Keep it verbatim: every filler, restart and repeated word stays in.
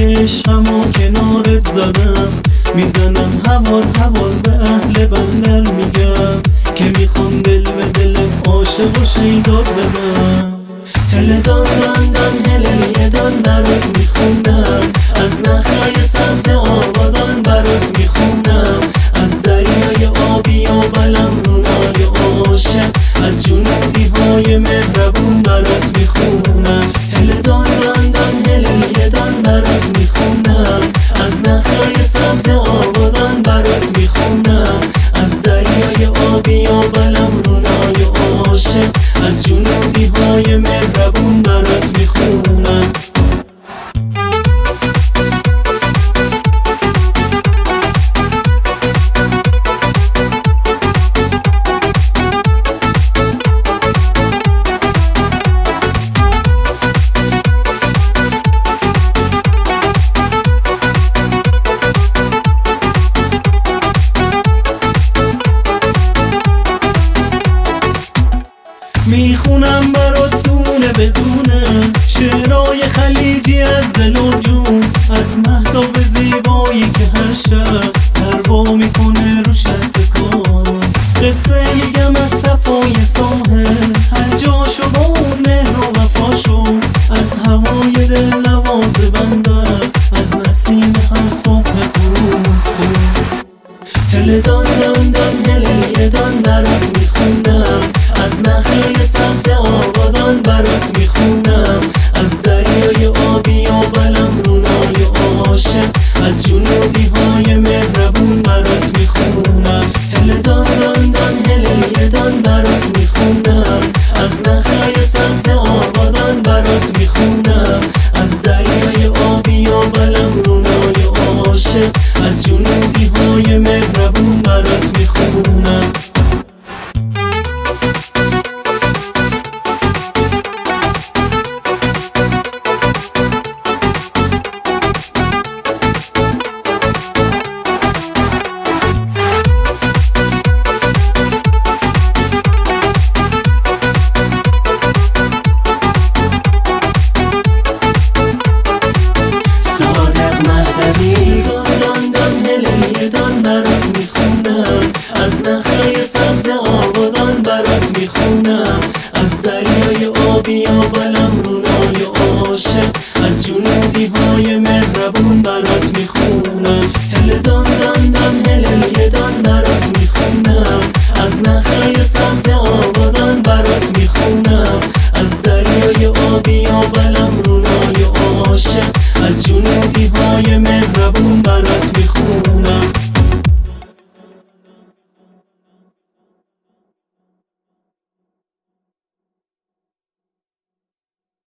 پای عشقم و کنارت زدم، میزنم حوال حوال به اهل بندر میگم که میخوام دل به دل عاشق و شیدات بدم. هله دان دان دان هله دان برات میخونم، از نخلای سبز آبادان برات میخونم، از دریای آبی و بلم رونای عاشق، از جنوبی های مهربون برات میخونم. هله دان دان دان هله دان برات میخونم، از نخلای سبز آبادان برات میخونم، از دریای آبی و بلم رونای عاشق، از جنوبی های مهربون برات میخونم. میخونم برات دونه بدونه شعرهای خلیجی از دل و جون، از مهتاب زیبایی که هر شب پروا میکنه رو شط کارون. قصه میگم از صفای ساحل، هر جاشو با اون مهر و وفاشو، از هوای دل نواز بندر، از نسیم هر صبح خروس کن. هله دان دان دان هله دان برات میخونم، از نخلای سبز آبادان برات میخونم، از دریای آبی و بلم رونای عاشق، از جنوبی های مهربون برات میخونم. هله دان دان دان هله دان برات میخونم، از نخلای سبز آبادان برات میخونم، از دریای آبی و بلم رونای عاشق، از جنوبی های مهربون برات میخونم. از نخلای سبز آبادان برات میخونم، از دریای آبی و بلم